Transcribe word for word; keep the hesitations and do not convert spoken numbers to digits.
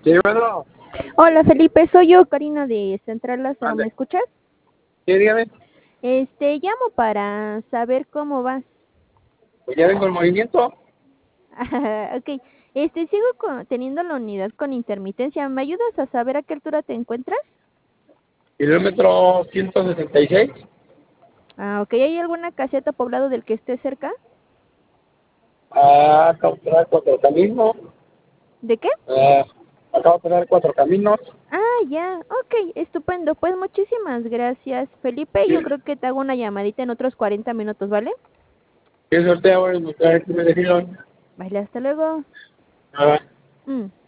Sí, Pedro. Hola Felipe, soy yo, Karina de Central Lázaro, ¿me Ande. escuchas? Sí, dígame. Este, llamo para saber cómo vas. Pues ya vengo en movimiento. Ok, este, sigo con- teniendo la unidad con intermitencia. ¿Me ayudas a saber a qué altura te encuentras? Kilómetro ciento sesenta y seis. Ah, ok, ¿hay alguna caseta poblado del que esté cerca? Ah, acabo de dar cuatro caminos. ¿De qué? Ah, acabo de dar cuatro caminos. Ah, ya, ok, estupendo. Pues muchísimas gracias, Felipe. Sí. Yo creo que te hago una llamadita en otros cuarenta minutos, ¿vale? ¿Qué sorteo voy a buscar aquí me dijeron? Vale, hasta luego. Ah. Mm.